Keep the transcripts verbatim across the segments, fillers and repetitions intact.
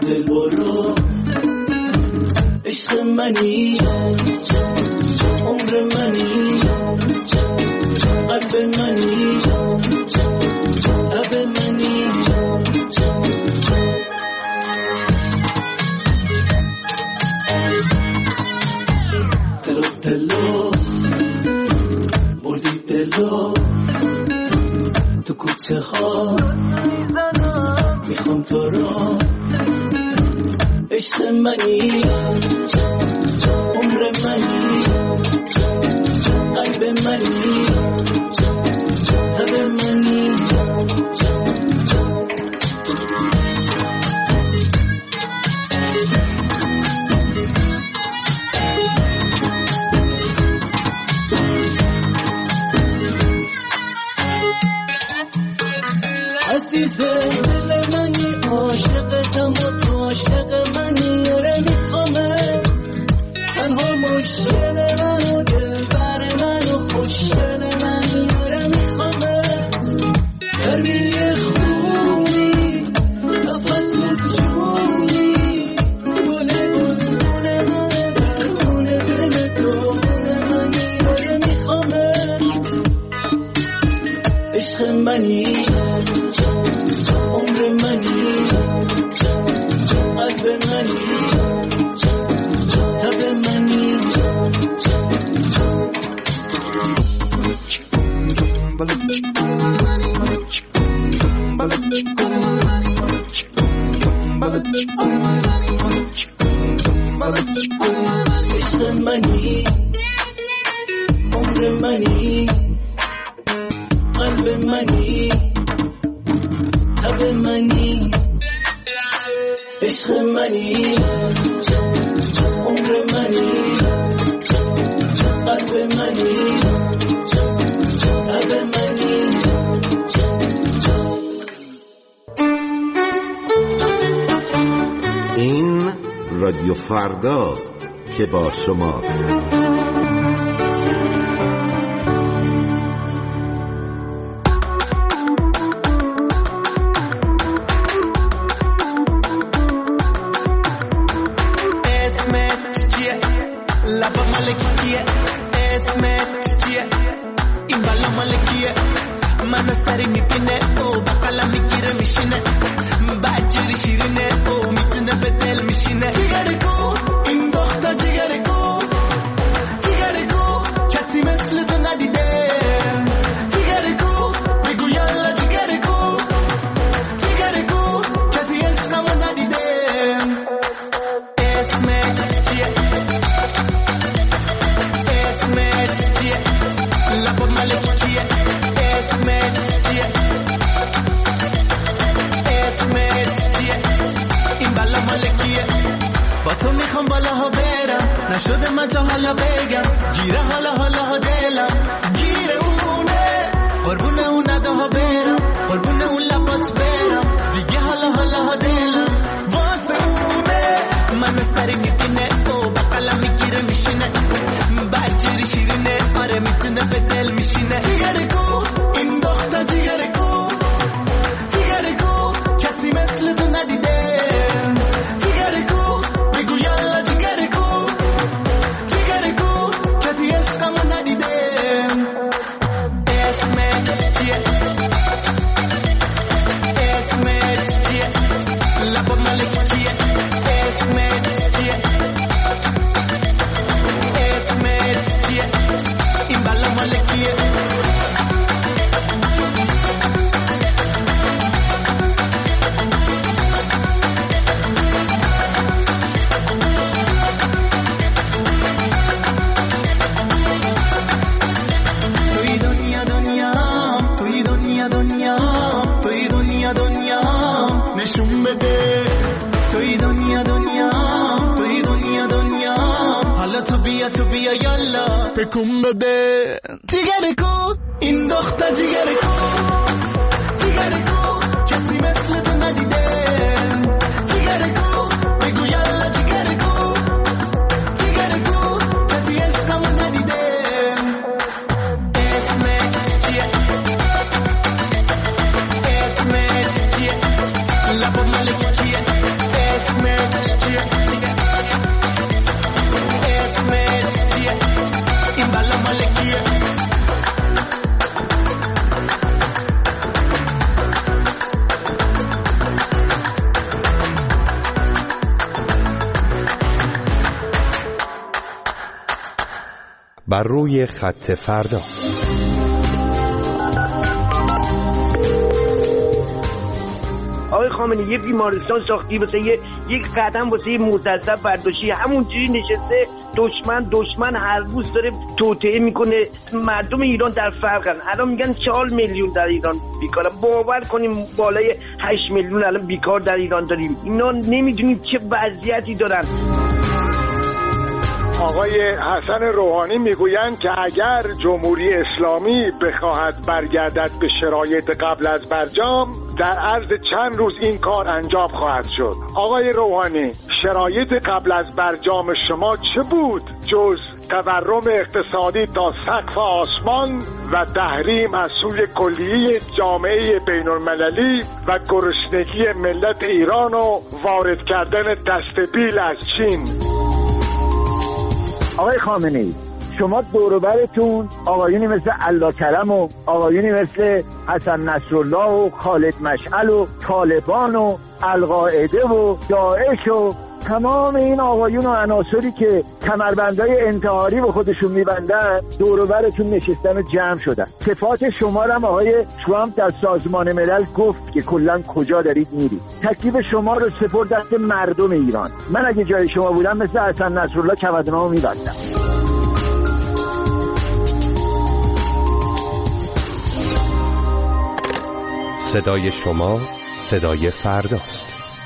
دل برو عشق منی عمر منی قلب منی لب منی تلو تلو بردی دلو تو کوچه ها میزنم میخوام تو را عشق منی عمر منی قلب منی لب منی عزیز دل منی عاشقتم و تو عاشق منی یاره میخوامت تنها مشکل من و دلبر من و خوشگل من یاره میخوامت گرمی خونی نفس و جونی گل گلگون من درون دل دون من یاره میخوامت عشق منی عمر منی قلب منی لب منی عشق منی عمر منی قلب منی لب منی عشق منی عمر منی قلب منی لب منی این رادیو فرداست که با شماست. من سری میپینه او با قلم میگیره میشینه بچری شیرینه او میتونه به دل میشینه جیگره گو این دختر جیگره گو جیگره گو کسی مثل تو ندیده جیگره گو بگو یالا جیگره گو جیگره گو کسی عشقمو ندیده اسمت چیه اسمت چیه لب ملکی کیه اسمت چیه اسمت چیه این بلا مالکیه با تو میخوام بالاها برم نشده من تا حالا بگم گیره حالا حالا ها دلم گیره اونه قربونه اون نداها برم قربونه اون لبات برم دیگه حالا حالا ها دلم واسه اونه من سری میبینه او با قلم میگیره میشینه بچری شیرینه آره میتونه به دل میشینه جیگره گو این دختر جیگره گو جیگره گو کسی مثل تو ندیده جیگره گو بگو یالا جیگره گو جیگره گو کسی عشقمو ندیده اسمت چیه اسمت چیه لب ملکی کیه اسمت چیه اسمت چیه این بلا مالکیه توی دنیا دنیا توی دنیا دنیا توی دنیا دنیا نشون بده توی دنیا دنیا توی دنیا دنیا حالا تو بیا تو بیا یالا تکون بده جیگره کو این دختر جیگره کو جیگره کو کسی مثل تو ندیده جیگره کو بگو یالا جیگره کو جیگره کو کسی عشقمو ندیده اسمت چیه اسمت چیه لب ملکی کیه اسمت بر روی خط فردا. آقای خامنه‌ای یه بیمارستان ساختی واسه یه یک قدم واسه مستضعف برداشتی، همونجوری نشسته دشمن دشمن هر روز داره توطئه میکنه. مردم ایران در فرقن، الان میگن چهار میلیون در ایران بیکاره. باور کنیم بالای هشت میلیون الان بیکار در ایران داریم. اینا نمیدونیم چه وضعیتی دارن. آقای حسن روحانی میگویند که اگر جمهوری اسلامی بخواهد برگردد به شرایط قبل از برجام، در عرض چند روز این کار انجام خواهد شد. آقای روحانی، شرایط قبل از برجام شما چه بود جز تورم اقتصادی تا سقف آسمان و تحریم از سوی کلیه جامعه بین المللی و گرسنگی ملت ایران و وارد کردن دستبیل از چین؟ آقای خامنه‌ای، شما دوروبرتون آقایونی مثل الله کرم و آقایونی مثل حسن نصرالله و خالد مشعل و طالبان و القاعده و داعش و تمام این آقایون و عناصری که کمربندهای انتحاری به خودشون میبندن دوروبرتون نشستن و جمع شدن. صفات شما رو هم آقای ترامپ در سازمان ملل گفت که کلا کجا دارید میرید. تکلیف شما رو سپرد دست مردم ایران. من اگه جای شما بودم مثل حسن نصرالله کمربندامو میبندم. صدای شما صدای فرداست.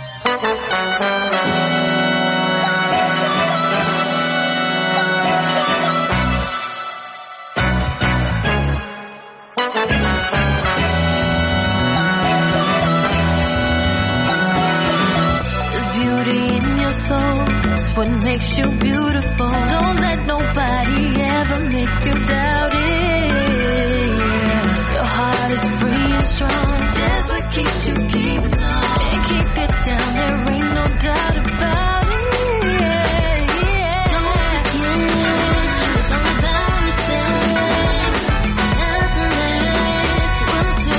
What makes you beautiful? Don't let nobody ever make you doubt it. Your heart is free and strong. That's what keeps you keeping on. And keep it down, there ain't no doubt about it. Yeah, yeah. Don't begin, it's all about the same. Nothing less will do.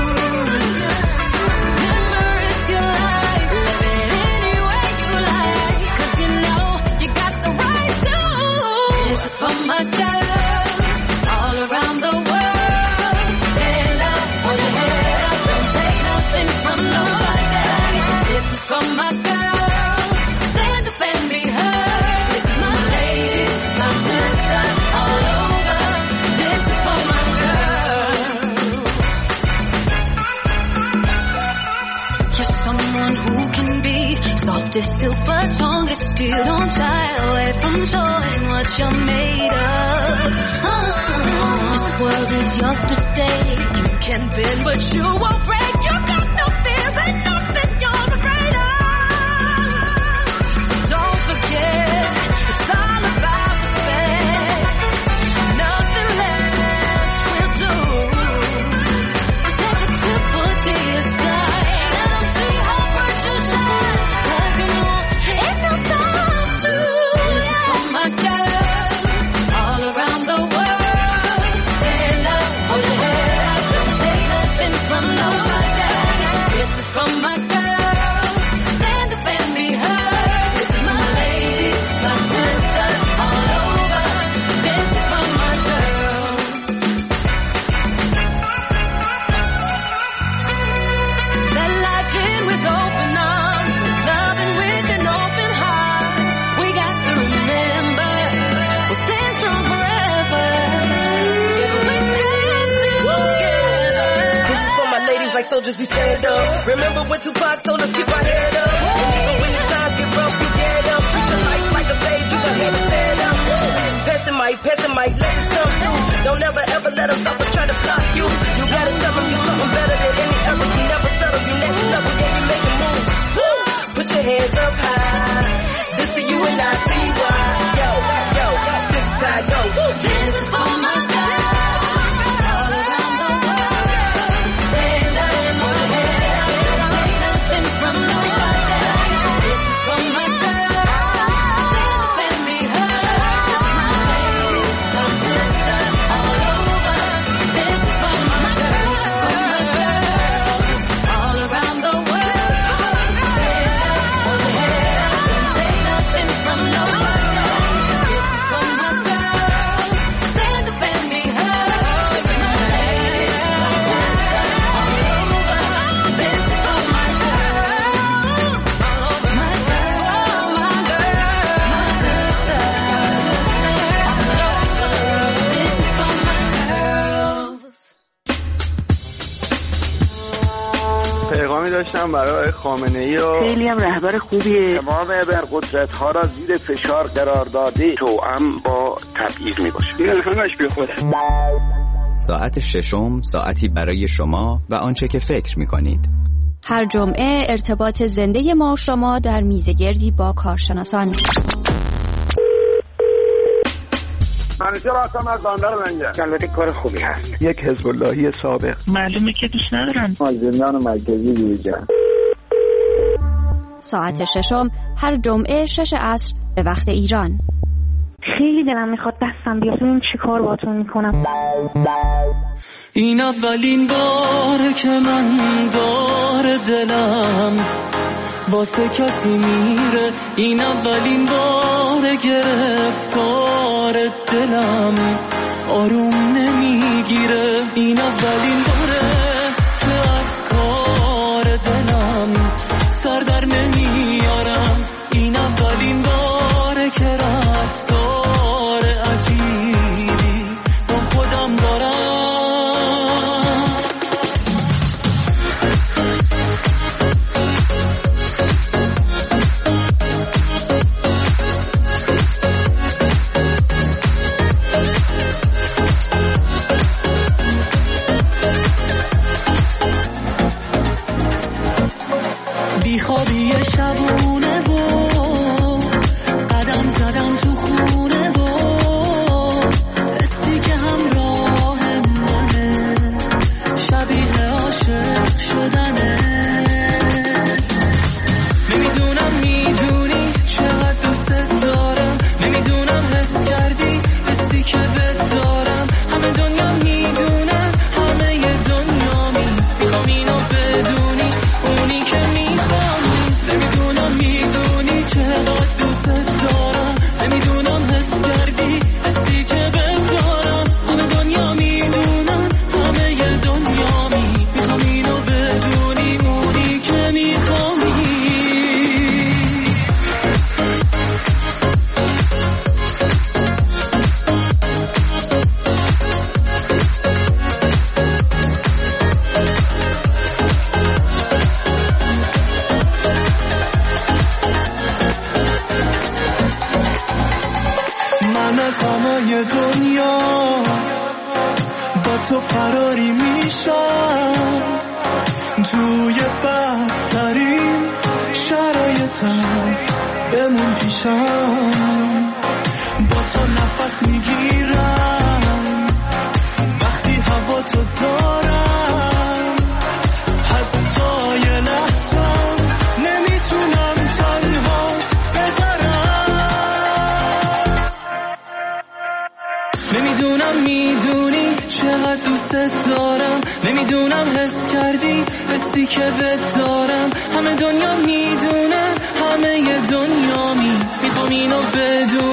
Remember it's your life, live it any way you like. Cause you know you got the right to. This is for my girls all around the world. Stand up, hold your head up, don't take nothing from nobody. This is for my girls, stand up and be heard. This is my ladies, my sisters all over. This is for my girls. You're someone who can be soft as silk but strong as steel. Don't shy away from showing what you're made of. Oh, this world is yours today. You can bend but you won't break. You got no fear and nothing you're afraid of. So don't forget, it's all about respect. Nothing less will do. Take a tip to your side. Let them see how bright you shine. Cause you know it's your time to. This is for my girls all around the world. Stand up, hold your head up, don't take nothing from nobody. This is for my girls, stand up and be heard. This is my ladies, my sisters all over. This is for my girls. Let life in with open arms, loving with an open heart. We got to remember, we'll stand strong forever. Yeah, we stand together. This is for my ladies like soldiers, we stand up. Remember when Tupac told us keep our head up. And even when the times get rough, you get up. Treat your life like a stage, you got head to stand up. Pass the mic, pass the mic, let it come through. Don't ever ever let them stop or try to block you. You gotta tell them you're something better than any other. You never settle, you next level, yeah, you making moves. Woo! Put your hands up high. This is you and I, T Y. Yo, yo, this is how I go. This is for my girls all around the world. Stand up and hold your head up, don't take nothing from nobody. This is for my girls, stand up and be heard. This is my ladies, my sisters all over. This is for my girls, for my girls all around the world. Stand up, hold your head up, don't take nothing from nobody. This is for my girls, داشتم برای خامنه‌ای و خیلی هم رهبر خوبیه. تمام ابرقدرت‌ها را زیر فشار قرار داده توأم با تبعیض میباشه. این همش بی خوده. ساعت ششم، ساعتی برای شما و آنچه که فکر می‌کنید. هر جمعه ارتباط زنده ما و شما در میزگردی با کارشناسان. منیجر هستم از بندر لنگر. البته کار خوبی هست. یک حزب اللهی سابق. معلومه که دوست ندارن. مازندران و مرکزی بیرجن. ساعت ششم هر جمعه شش عصر به وقت ایران. خیلی دلم میخواد دستم بیاد ببینم چی کار باهاتون میکنم. این اولین باره که من دار دلم واسه کسی میره، این اولین باره گرفتار دلم آروم نمیگیره، این اولین باره که از کار دلم سر در نمیارم، این اولین باره که رفتار عجیبی با خودم دارم. بیخوابی شبونه و قدم زدم تو خونه و حسی که همراه منه شبیه عاشق شدنه. نمیدونم میدونی چقدر دوست دارم، نمیدونم حس کردی حسی که بهت دارم، همه دنیا میدونن همه ی دنیا می میخوام اینو بدونی اونی که نمیدونم میدونی چقدر دوست دارم، نمیدونم حس کردی حسی که بهت دارم، همه دنیا میدونن همه ی دنیا می میخوام اینو بدونی اونی که میخوایی. من از همه دنیا با تو فراری میشم، توی بدترین شرایطم بمون پیشم، با تو نفس میگیرم وقتی هوا تو دارم، حتی یه لحظم نمیتونم تنها بذارم. نمیدونم میدونی چقدر دوست دارم، نمیدونم حس کردی حسی که بهت دارم، همه دنیا میدونن همه ی دنیا می میخوام اینو بدون